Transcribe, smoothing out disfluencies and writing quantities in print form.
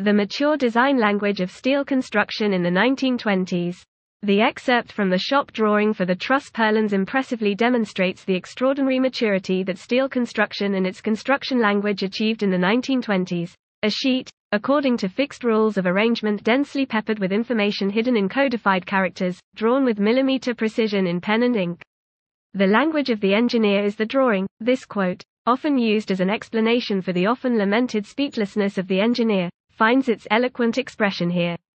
the mature design language of steel construction in the 1920s. The excerpt from the shop drawing for the truss purlins impressively demonstrates the extraordinary maturity that steel construction and its construction language achieved in the 1920s. A sheet, according to fixed rules of arrangement, densely peppered with information hidden in codified characters, drawn with millimeter precision in pen and ink. The language of the engineer is the drawing. This quote, often used as an explanation for the often lamented speechlessness of the engineer, finds its eloquent expression here.